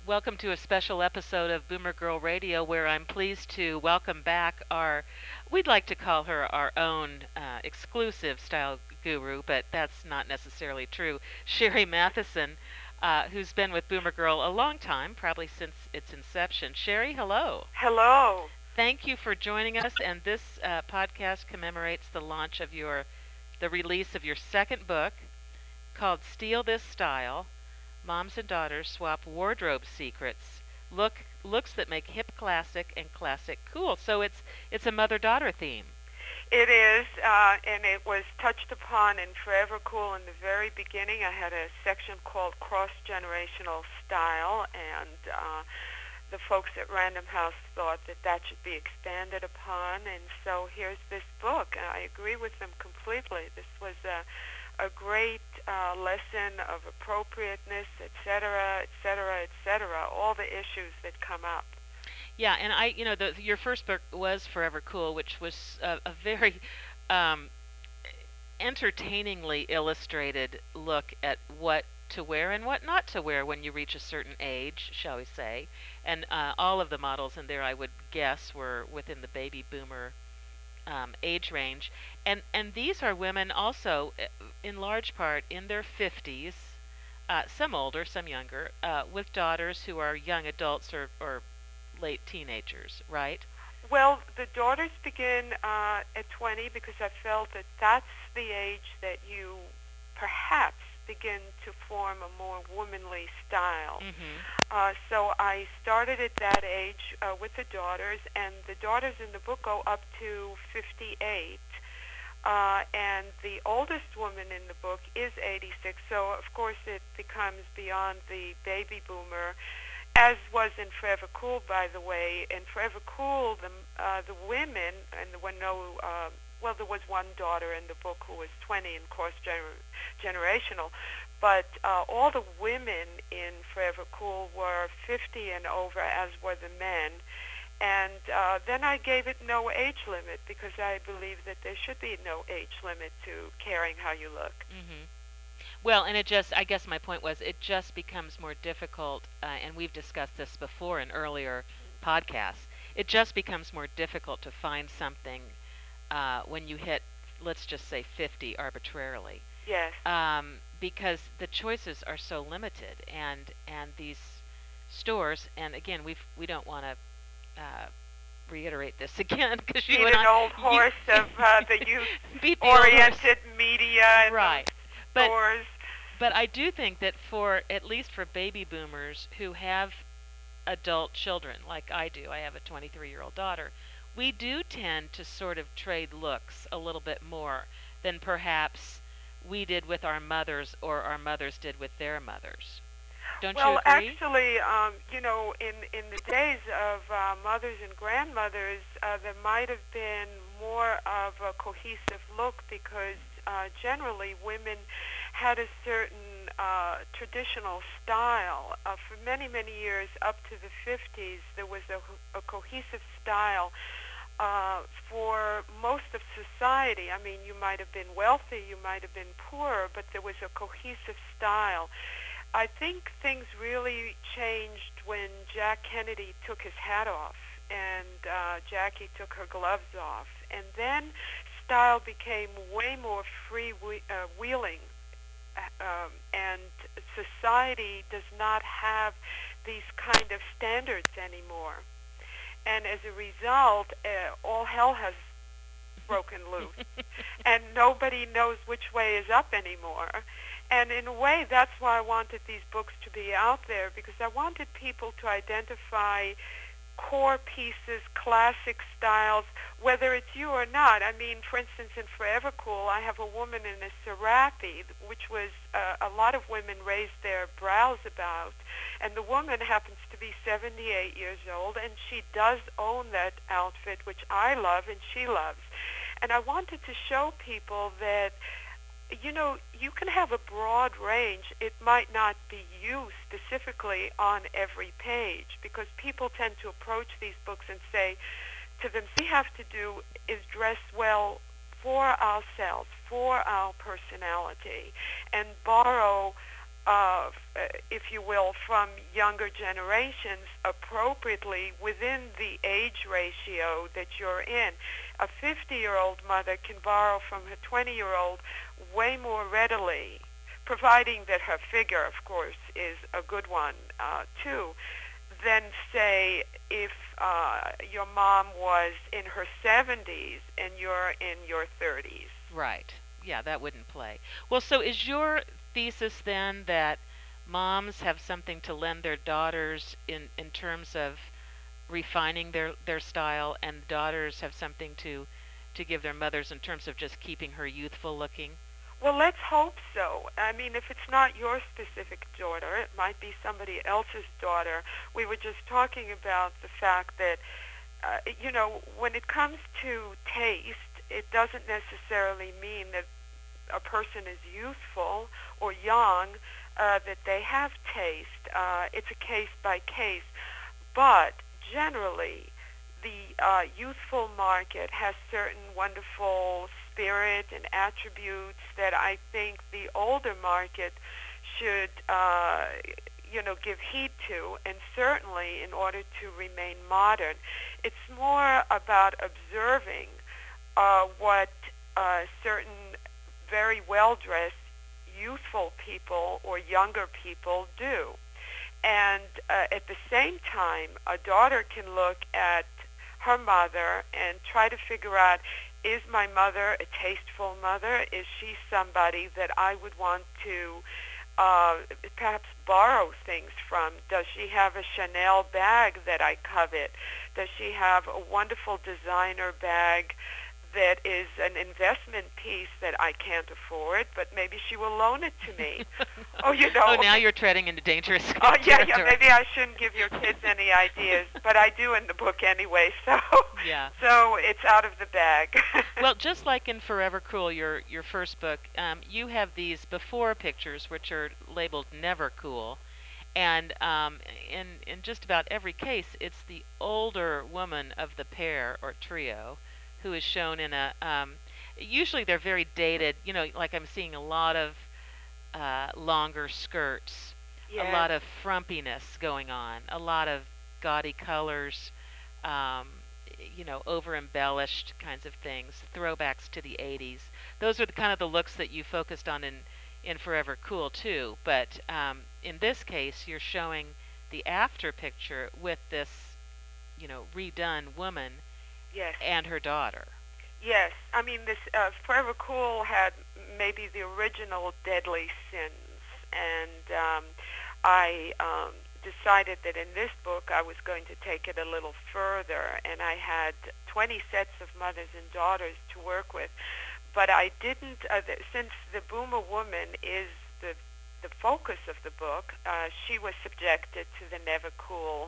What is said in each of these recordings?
Welcome to a special episode of Boomer Girl Radio where I'm pleased to welcome back we'd like to call her our own exclusive style guru, but that's not necessarily true, Sherry Matheson, who's been with Boomer Girl a long time, probably since its inception. Sherry, hello. Hello. Thank you for joining us, and this podcast commemorates the launch of the release of your second book called Steal This Style. Moms and daughters swap wardrobe secrets. Looks that make hip classic and classic cool. So it's a mother-daughter theme. It is, and it was touched upon in Forever Cool in the very beginning. I had a section called Cross-Generational Style, and the folks at Random House thought that should be expanded upon, and so here's this book. And I agree with them completely. This was a great lesson of appropriateness, etc., etc., etc., all the issues that come up. Yeah, and your first book was Forever Cool, which was a very entertainingly illustrated look at what to wear and what not to wear when you reach a certain age, shall we say. And all of the models in there, I would guess, were within the baby boomer age range, and these are women also, in large part, in their 50s, some older, some younger, with daughters who are young adults or late teenagers, right? Well, the daughters begin at 20 because I felt that that's the age that you perhaps begin to form a more womanly style. So I started at that age with the daughters, and the daughters in the book go up to 58. And the oldest woman in the book is 86, so of course it becomes beyond the baby boomer, as was in Forever Cool, by the way. In Forever Cool, the women, and there were no, there was one daughter in the book who was 20 and cross-generational, but all the women in Forever Cool were 50 and over, as were the men. And then I gave it no age limit because I believe that there should be no age limit to caring how you look. Well, and I guess my point was, it just becomes more difficult, and we've discussed this before in earlier podcasts, it just becomes more difficult to find something when you hit, let's just say, 50 arbitrarily. Yes. Because the choices are so limited, and these stores, and again, we don't want to reiterate this again because you beat and an old horse of the youth-oriented media and right. stores. But I do think that at least for baby boomers who have adult children, like I do, I have a 23-year-old daughter, we do tend to sort of trade looks a little bit more than perhaps we did with our mothers or our mothers did with their mothers. Don't you agree? Well, actually, in the days of mothers and grandmothers, there might have been more of a cohesive look because generally women had a certain traditional style. For many, many years, up to the 50s, there was a cohesive style for most of society. I mean, you might have been wealthy, you might have been poorer, but there was a cohesive style. I think things really changed when Jack Kennedy took his hat off and Jackie took her gloves off. And then style became way more freewheeling, and society does not have these kind of standards anymore. And as a result, all hell has broken loose, and nobody knows which way is up anymore. And in a way, that's why I wanted these books to be out there, because I wanted people to identify core pieces, classic styles, whether it's you or not. I mean, for instance, in Forever Cool, I have a woman in a serape, which was a lot of women raised their brows about, and the woman happens to be 78 years old, and she does own that outfit, which I love and she loves. And I wanted to show people that, you can have a broad range. It might not be you specifically on every page, because people tend to approach these books and say to them, we have to do is dress well for ourselves, for our personality, and borrow if you will, from younger generations appropriately within the age ratio that you're in. A 50-year-old mother can borrow from her 20-year-old way more readily, providing that her figure, of course, is a good one, too, than, say, if your mom was in her 70s and you're in your 30s. Right. Yeah, that wouldn't play. Well, so is your thesis then that moms have something to lend their daughters in terms of refining their style, and daughters have something to give their mothers in terms of just keeping her youthful looking? Well, let's hope so. I mean, if it's not your specific daughter, it might be somebody else's daughter. We were just talking about the fact that, when it comes to taste, it doesn't necessarily mean that a person is youthful or young, that they have taste. It's a case by case. But generally, the youthful market has certain wonderful spirit and attributes that I think the older market should, give heed to, and certainly in order to remain modern. It's more about observing what certain very well-dressed youthful people or younger people do. And at the same time, a daughter can look at her mother and try to figure out, is my mother a tasteful mother? Is she somebody that I would want to perhaps borrow things from? Does she have a Chanel bag that I covet? Does she have a wonderful designer bag that is an investment piece that I can't afford, but maybe she will loan it to me? Oh, Oh, now you're treading into dangerous Oh, yeah, territory. maybe I shouldn't give your kids any ideas, but I do in the book anyway, so Yeah. so it's out of the bag. Well, just like in Forever Cool, your first book, you have these before pictures which are labeled Never Cool, and in just about every case, it's the older woman of the pair or trio who is shown in a. Usually, they're very dated. Like I'm seeing a lot of longer skirts, a lot of frumpiness going on, a lot of gaudy colors. Over embellished kinds of things, throwbacks to the 80s. Those are the kind of the looks that you focused on in Forever Cool too. But in this case, you're showing the after picture with this, redone woman Yes. and her daughter. Yes. I mean, this Forever Cool had maybe the original Deadly Sins, and I decided that in this book I was going to take it a little further, and I had 20 sets of mothers and daughters to work with. But I didn't, since the Boomer woman is the focus of the book, she was subjected to the Never Cool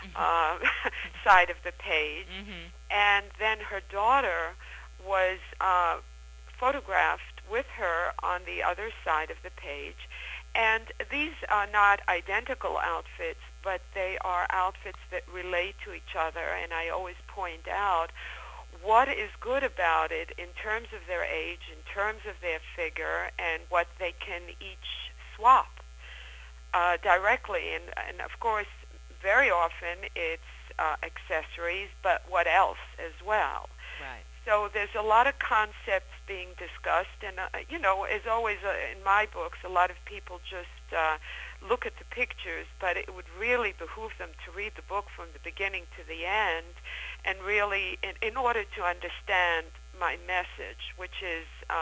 side of the page. Mm-hmm. And then her daughter was photographed with her on the other side of the page. And these are not identical outfits, but they are outfits that relate to each other. And I always point out what is good about it in terms of their age, in terms of their figure, and what they can each swap directly. And of course, very often it's accessories, but what else as well. Right. So there's a lot of concepts being discussed, and as always in my books, a lot of people just look at the pictures, but it would really behoove them to read the book from the beginning to the end, and really, in order to understand my message, which is,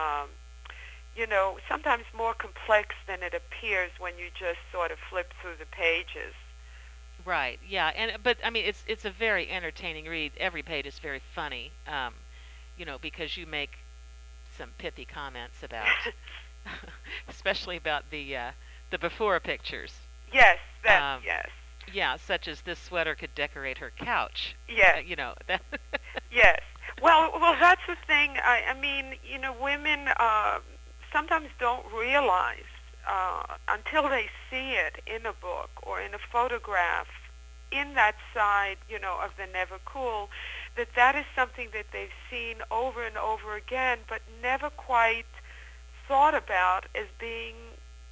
sometimes more complex than it appears when you just sort of flip through the pages. Right. Yeah. But I mean, it's a very entertaining read. Every page is very funny. Because you make some pithy comments about, especially about the before pictures. Yes. Yes. Yeah, such as this sweater could decorate her couch. Yes. That. Yes. Well, that's the thing. I mean, women sometimes don't realize until they see it in a book or in a photograph in that side, of the Never Cool, that is something that they've seen over and over again, but never quite thought about as being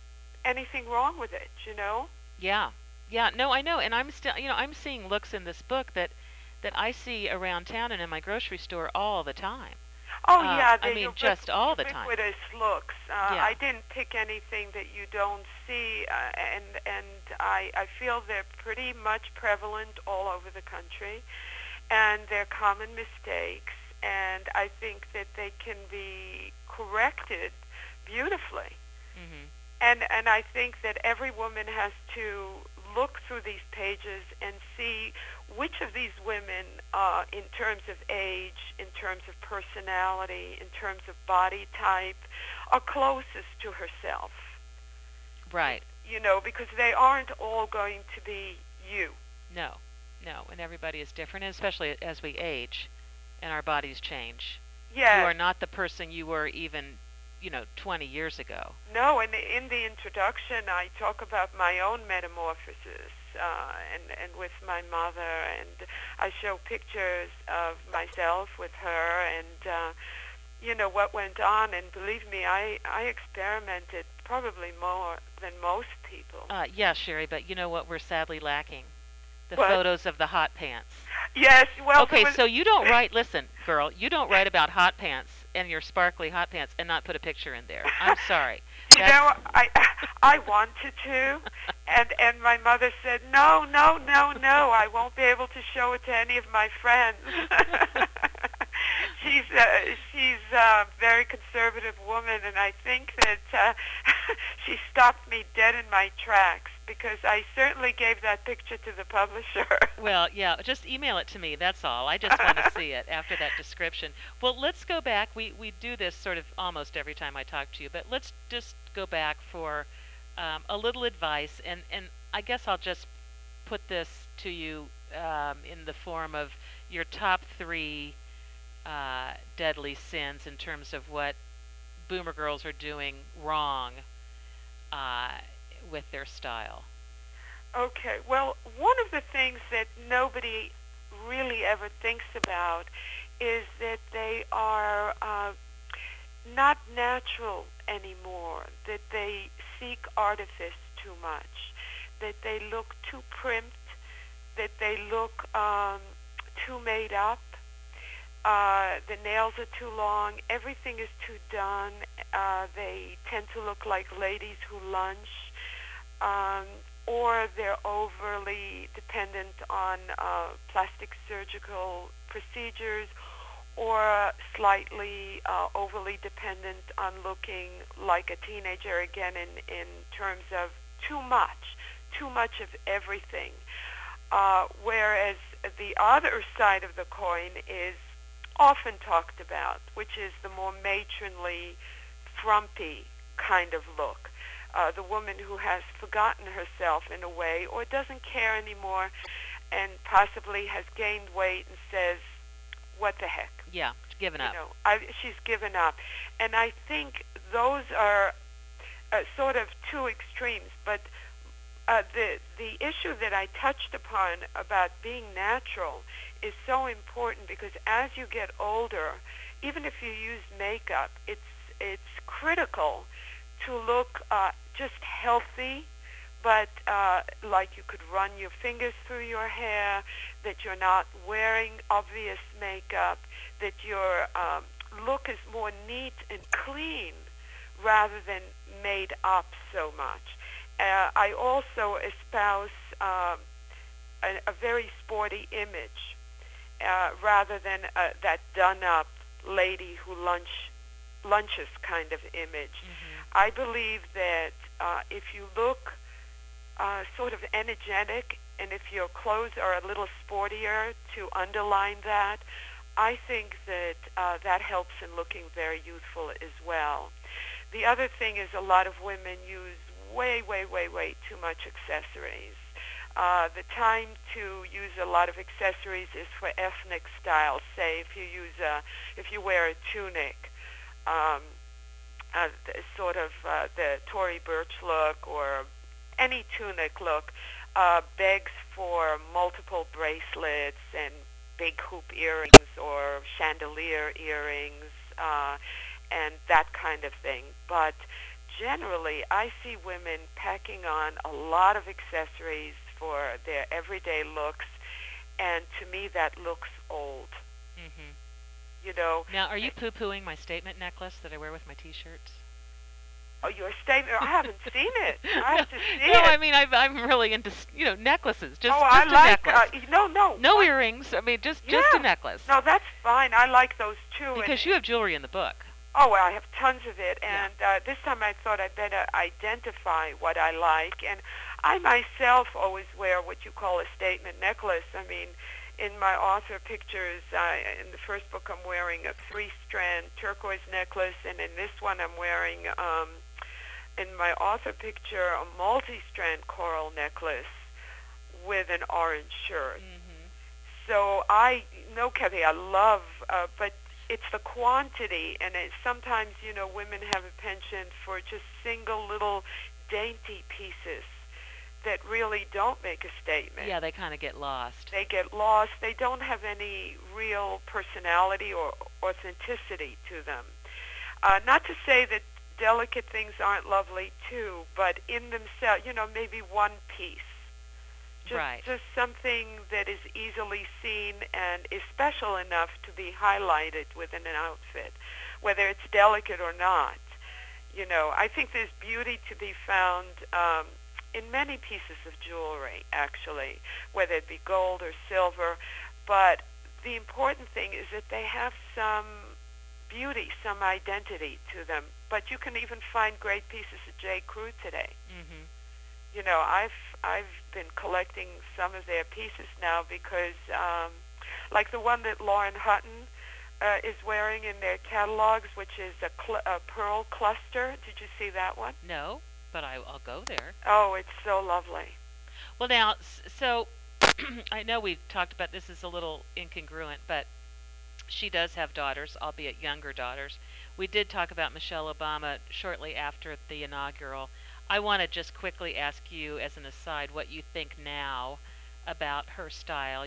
anything wrong with it, Yeah. Yeah, no, I know. And I'm still, I'm seeing looks in this book that I see around town and in my grocery store all the time. Oh yeah, I the mean, just all the time. ubiquitous looks. Yeah. I didn't pick anything that you don't see, and I feel they're pretty much prevalent all over the country, and they're common mistakes, and I think that they can be corrected beautifully. Mhm. And I think that every woman has to look through these pages and see which of these women, in terms of age, in terms of personality, in terms of body type, are closest to herself. Right. Because they aren't all going to be you. No. No, and everybody is different, and especially as we age and our bodies change. You Yes. are not the person you were even, 20 years ago. No, and in the introduction, I talk about my own metamorphosis, and with my mother, and I show pictures of myself with her, and what went on. And believe me, I experimented probably more than most people. Yeah, Sherry, but you know what we're sadly lacking? The What? photos of the hot pants. Yes, well, Okay, so you don't write, listen, girl, you don't write about hot pants and your sparkly hot pants and not put a picture in there. I'm sorry. I wanted to, and my mother said, no, no, no, no, I won't be able to show it to any of my friends. She's a very conservative woman, and I think that she stopped me dead in my tracks, because I certainly gave that picture to the publisher. Well, yeah, just email it to me. That's all. I just want to see it after that description. Well, let's go back. We do this sort of almost every time I talk to you, but let's just go back for a little advice. And I guess I'll just put this to you in the form of your top 3 deadly sins in terms of what boomer girls are doing wrong with their style. Okay, well, one of the things that nobody really ever thinks about is that they are not natural anymore, that they seek artifice too much, that they look too primped, that they look too made up. The nails are too long. Everything is too done. They tend to look like ladies who lunch, or they're overly dependent on plastic surgical procedures, or slightly overly dependent on looking like a teenager, again, in terms of too much of everything. Whereas the other side of the coin is often talked about, which is the more matronly, frumpy kind of look. The woman who has forgotten herself in a way, or doesn't care anymore, and possibly has gained weight and says, what the heck? Yeah, given up. She's given up. And I think those are sort of two extremes, but the issue that I touched upon about being natural is so important, because as you get older, even if you use makeup, it's critical to look just healthy, but like you could run your fingers through your hair, that you're not wearing obvious makeup, that your look is more neat and clean rather than made up so much. I also espouse a very sporty image rather than that done-up lady who lunches kind of image. Mm-hmm. I believe that if you look sort of energetic, and if your clothes are a little sportier to underline that, I think that that helps in looking very youthful as well. The other thing is a lot of women use way too much accessories. The time to use a lot of accessories is for ethnic styles. Say if you wear a tunic, sort of the Tory Burch look, or any tunic look, begs for multiple bracelets and big hoop earrings or chandelier earrings, and that kind of thing. But generally, I see women packing on a lot of accessories for their everyday looks, and to me that looks old. Mhm. You know, Now, are you poo-pooing my statement necklace that I wear with my T-shirts? oh, your statement, I haven't seen it. I no, have to see no. it. I mean, I'm really into necklaces. Oh, Just I a like, necklace. no. No earrings. I mean, just a Yeah. necklace. No, that's fine. I like those too. Because you have jewelry in the book. Oh, well, I have tons of it, Yeah. and this time I thought I'd better identify what I like. And I myself always wear what you call a statement necklace. I mean, in my author pictures, in the first book I'm wearing a 3-strand turquoise necklace, and in this one I'm wearing, in my author picture, a multi-strand coral necklace with an orange shirt. Mhm. So I know, Kathy, I love, but it's the quantity, and sometimes, women have a penchant for just single little dainty pieces that really don't make a statement. Yeah, they kind of get lost. They get lost. They don't have any real personality or authenticity to them. Not to say that delicate things aren't lovely too, but in themselves, maybe one piece. Just something that is easily seen and is special enough to be highlighted within an outfit, whether it's delicate or not. I think there's beauty to be found in many pieces of jewelry, actually, whether it be gold or silver. But the important thing is that they have some beauty, some identity to them. But you can even find great pieces of J. Crew today. Mhm. I've been collecting some of their pieces now because, like the one that Lauren Hutton is wearing in their catalogs, which is a pearl cluster. Did you see that one? No, but I'll go there. Oh, it's so lovely. Well, now, so I know we've talked about this is a little incongruent, but she does have daughters, albeit younger daughters. We did talk about Michelle Obama shortly after the inaugural. I want to just quickly ask you, as an aside, what you think now about her style.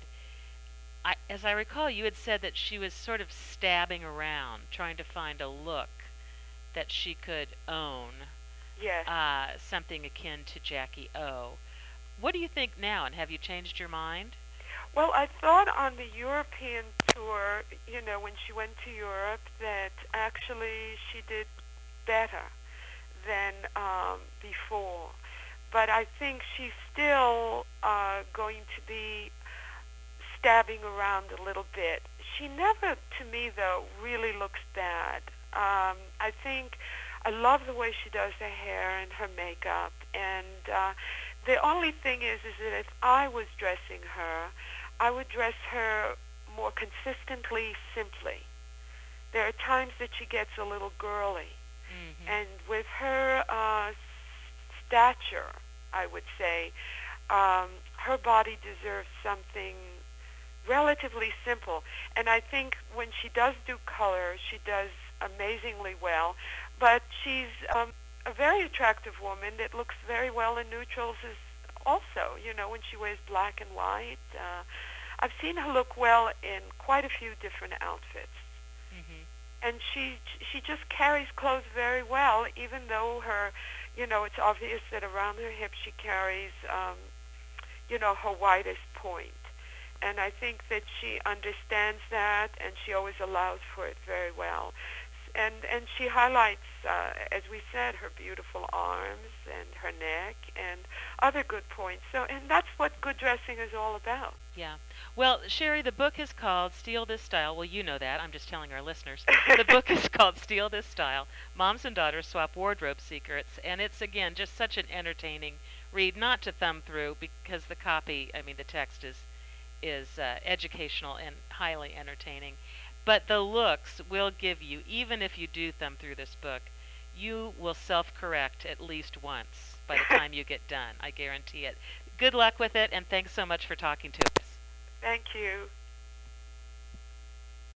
As I recall, you had said that she was sort of stabbing around, trying to find a look that she could own. Yes. Something akin to Jackie O. What do you think now, and have you changed your mind? Well, I thought on the European tour, when she went to Europe, that actually she did better than before. But I think she's still going to be stabbing around a little bit. She never, to me, though, really looks bad. I think I love the way she does her hair and her makeup. And the only thing is that if I was dressing her, I would dress her more consistently simply. There are times that she gets a little girly. Mm-hmm. And with her stature, I would say, her body deserves something relatively simple. And I think when she does do color, she does amazingly well. But she's a very attractive woman that looks very well in neutrals also, when she wears black and white. I've seen her look well in quite a few different outfits. Mm-hmm. And she just carries clothes very well, even though her, it's obvious that around her hips she carries, her widest point. And I think that she understands that, and she always allows for it very well. And she highlights, as we said, her beautiful arms and her neck and other good points. And that's what good dressing is all about. Yeah. Well, Sherry, the book is called Steal This Style. Well, you know that. I'm just telling our listeners. The book is called Steal This Style. Moms and Daughters Swap Wardrobe Secrets. And it's, again, just such an entertaining read, not to thumb through, because the copy, the text is educational and highly entertaining. But the looks will give you, even if you do thumb through this book, you will self-correct at least once by the time you get done. I guarantee it. Good luck with it, and thanks so much for talking to us. Thank you.